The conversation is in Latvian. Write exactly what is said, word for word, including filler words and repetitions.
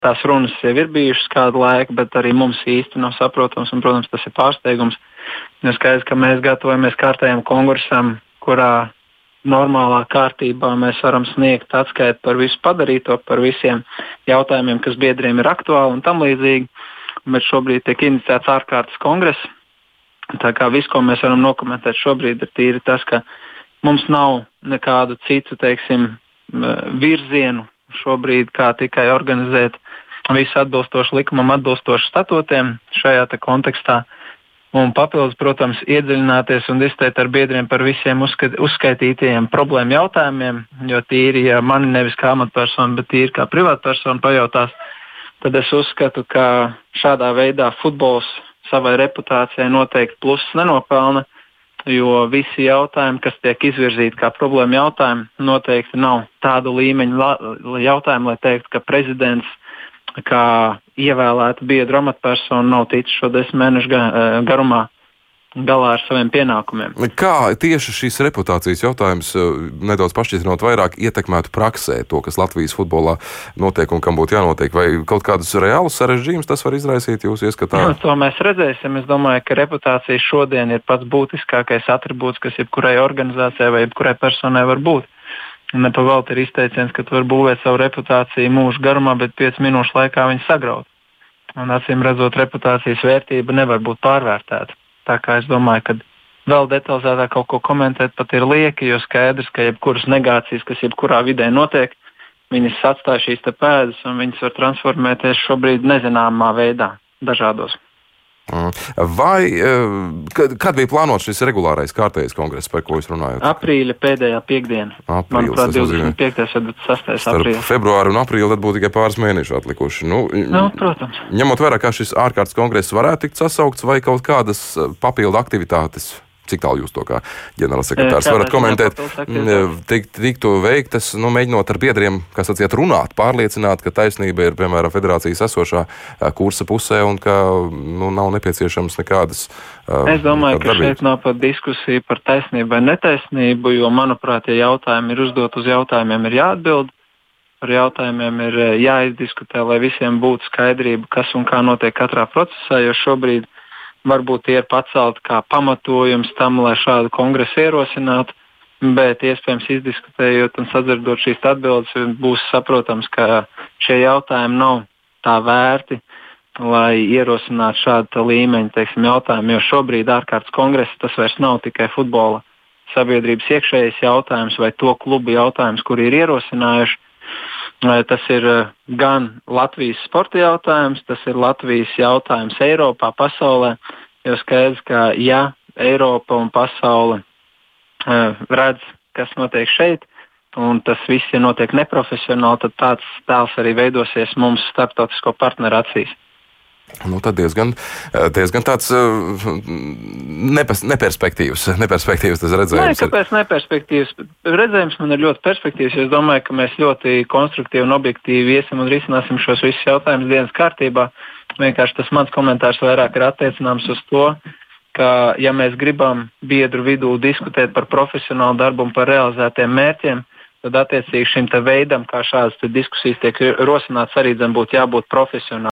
tās runas jau ir bijušas kādu laiku, bet arī mums īsti nav saprotams, un, protams, tas ir pārsteigums. Jo skaidrs, ka mēs gatavojamies kārtējam kongresam, kurā normālā kārtībā mēs varam sniegt atskaitu par visu padarīto, par visiem jautājumiem, kas biedriem ir aktuāli un tam līdzīgi. Bet šobrīd tiek iniciēts ārkārtas kongress. Tā kā viss, ko mēs varam nokomentēt šobrīd, ir tīri tas, ka mums nav nekādu citu, teiksim, virzienu šobrīd, kā tikai organizēt visu atbilstoši likumam, atbilstoši statūtiem šajā te kontekstā. Un papildus, protams, iedziļināties un diskutēt ar biedriem par visiem uzskat, uzskaitītajiem problēmu jautājumiem, jo tīri, ja mani nevis kā amatpersona, bet tīri kā privātpersona pajautās, tad es uzskatu, ka šādā veidā futbols savai reputācijai noteikti plusus nenopelna, jo visi jautājumi, kas tiek izvirzīti kā problēma jautājumi, noteikti nav tādu līmeņu la, jautājumu, lai teiktu, ka prezidents, kā ievēlēta biedru amatpersona, nav ticis šo desmit mēnešu garumā galā ar saviem pienākumiem. Kā tieši šīs reputācijas jautājums, nedaudz pašķirinot vairāk, ietekmētu praksē to, kas Latvijas futbolā notiek un kam būtu jānotiek? Vai kaut kādus reālus sarežģījumus tas var izraisīt jūsu ieskatā? No, to mēs redzēsim. Es domāju, ka reputācija šodien ir pats būtiskākais atribūts, kas jebkurai organizācijai vai jebkurai personai var būt. Nepavēlti ir izteiciens, ka tu var būvēt savu reputāciju mūžu garumā, bet piecu minūšu laikā viņu sagraut. Un acīm redzot, reputācijas vērtība nevar būt pārvērtēta. Tā kā es domāju, ka vēl detalizētāk kaut ko komentēt pat ir lieki, jo skaidrs, ka jebkuras negācijas, kas jebkurā vidē notiek, viņas atstāja šīs te pēdas un viņas var transformēties šobrīd nezināmā veidā dažādos. Vai, kad, kad bija plānots šis regulārais kārtējais kongress, par ko jūs runājat? Aprīļa pēdējā piekdiena. Aprīlis, manuprāt, divdesmit piektais vai divdesmit sestais aprīlis. Februāru un aprīli tad būtu tikai pāris mēneši atlikuši. Nu, nu, protams. Ņemot vērā, kā šis ārkārtas kongress varētu tikt sasaukts vai kaut kādas papildu aktivitātes, cik tālu jūs to kā ģenerālsekretārs varat komentēt, tik, tiktu veiktas, nu, mēģinot ar biedriem, kā sacījāt, runāt, pārliecināt, ka taisnība ir, piemēram, federācijas esošā kursa pusē un ka nu, nav nepieciešams nekādas. Es domāju, ka šeit nav pat diskusija par taisnību vai netaisnību, jo, manuprāt, ja jautājumi ir uzdot uz jautājumiem, ir jāatbild. Par jautājumiem ir jāizdiskutē, lai visiem būtu skaidrība, kas un kā notiek katrā procesā, jo šobrīd varbūt tie ir pacelti kā pamatojums tam, lai šādu kongresu ierosinātu, bet iespējams izdiskutējot un sadzirdot šīs atbildes, būs saprotams, ka šie jautājumi nav tā vērti, lai ierosinātu šādu līmeņu, teiksim, jautājumu, jo šobrīd ārkārtas kongresa tas vairs nav tikai futbola sabiedrības iekšējais jautājums vai to klubu jautājums, kuri ir ierosinājuši. Tas ir gan Latvijas sporta jautājums, tas ir Latvijas jautājums Eiropā, pasaulē, jo skaidrs, ka ja Eiropa un pasaule redz, kas notiek šeit, un tas viss ja notiek neprofesionāli, tad tāds tēls arī veidosies mums starptautisko partneru acīs. Nu, tad diezgan, diezgan tāds nepers, neperspektīvs, neperspektīvs tas redzējums. Nē, kāpēc neperspektīvs? Redzējums man ir ļoti perspektīvs, jo es domāju, ka mēs ļoti konstruktīvi un objektīvi iesim un risināsim šos visus jautājumus dienas kārtībā. Vienkārši tas mans komentārs vairāk ir attiecināms uz to, ka ja mēs gribam biedru vidū diskutēt par profesionālu darbu un par realizētiem mērķiem, tad attiecīgi šim te veidam, kā šādas te diskusijas tiek rosināts, arī dzen būtu jābūt profesionāli.